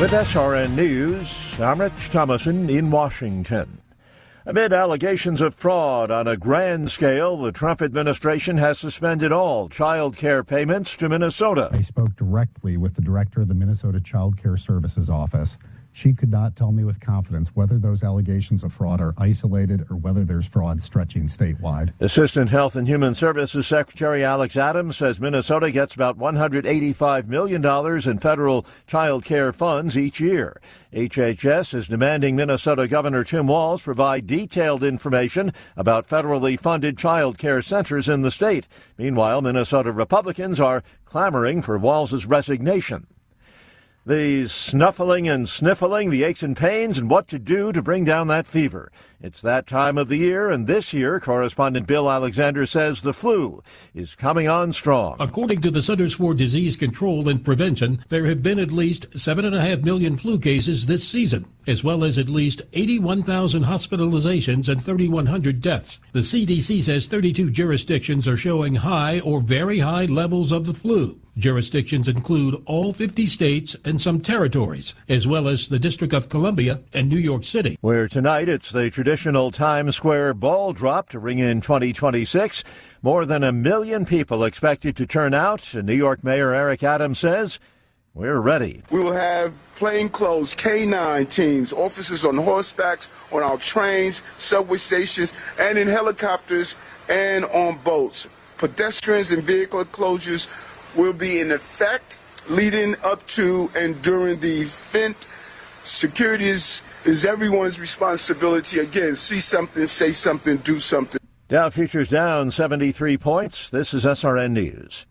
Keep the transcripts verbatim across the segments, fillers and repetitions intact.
With S R N News, I'm Rich Thomason in Washington. Amid allegations of fraud on a grand scale, the Trump administration has suspended all child care payments to Minnesota. I spoke directly with the director of the Minnesota Child Care Services Office. She could not tell me with confidence whether those allegations of fraud are isolated or whether there's fraud stretching statewide. Assistant Health and Human Services Secretary Alex Adams says Minnesota gets about one hundred eighty-five million dollars in federal child care funds each year. H H S is demanding Minnesota Governor Tim Walz provide detailed information about federally funded child care centers in the state. Meanwhile, Minnesota Republicans are clamoring for Walz's resignation. The snuffling and sniffling, the aches and pains, and what to do to bring down that fever. It's that time of the year, and this year, correspondent Bill Alexander says the flu is coming on strong. According to the Centers for Disease Control and Prevention, there have been at least seven point five million flu cases this season, as well as at least eighty-one thousand hospitalizations and three thousand one hundred deaths. The C D C says thirty-two jurisdictions are showing high or very high levels of the flu. Jurisdictions include all fifty states and some territories, as well as the District of Columbia and New York City. Where tonight it's the traditional Times Square ball drop to ring in twenty twenty-six. More than a million people expected to turn out. New York Mayor Eric Adams says, we're ready. We will have plainclothes K nine teams, officers on horsebacks, on our trains, subway stations, and in helicopters and on boats. Pedestrians and vehicle closures will be in effect leading up to and during the event. Security is, is everyone's responsibility. Again, see something, say something, do something. Dow futures down seventy-three points. This is S R N News.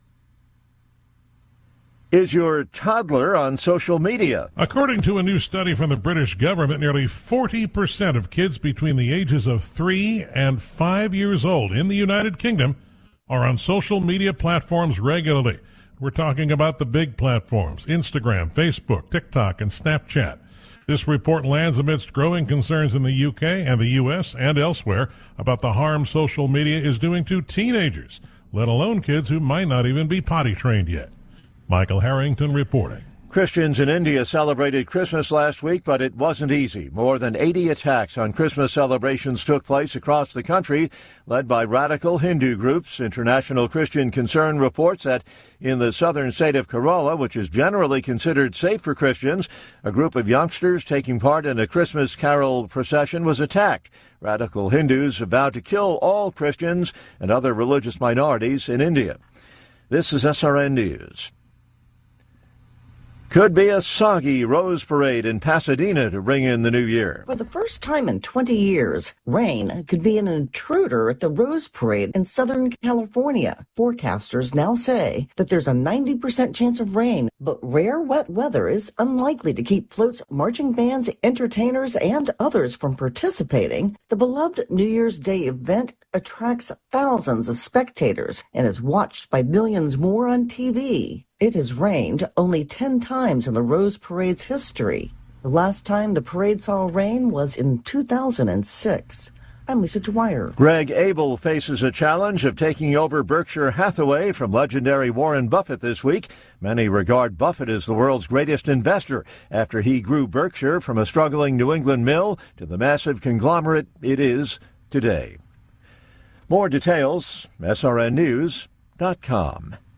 Is your toddler on social media? According to a new study from the British government, nearly forty percent of kids between the ages of three and five years old in the United Kingdom are on social media platforms regularly. We're talking about the big platforms, Instagram, Facebook, TikTok, and Snapchat. This report lands amidst growing concerns in the U K and the U S and elsewhere about the harm social media is doing to teenagers, let alone kids who might not even be potty trained yet. Michael Harrington reporting. Christians in India celebrated Christmas last week, but it wasn't easy. More than eighty attacks on Christmas celebrations took place across the country, led by radical Hindu groups. International Christian Concern reports that in the southern state of Kerala, which is generally considered safe for Christians, a group of youngsters taking part in a Christmas carol procession was attacked. Radical Hindus have vowed to kill all Christians and other religious minorities in India. This is S R N News. Could be a soggy Rose Parade in Pasadena to ring in the new year. For the first time in twenty years, rain could be an intruder at the Rose Parade in Southern California. Forecasters now say that there's a ninety percent chance of rain, but rare wet weather is unlikely to keep floats, marching bands, entertainers, and others from participating. The beloved New Year's Day event attracts thousands of spectators and is watched by millions more on T V. It has rained only ten times in the Rose Parade's history. The last time the parade saw rain was in two thousand six. I'm Lisa Dwyer. Greg Abel faces a challenge of taking over Berkshire Hathaway from legendary Warren Buffett this week. Many regard Buffett as the world's greatest investor after he grew Berkshire from a struggling New England mill to the massive conglomerate it is today. More details, S R N news dot com.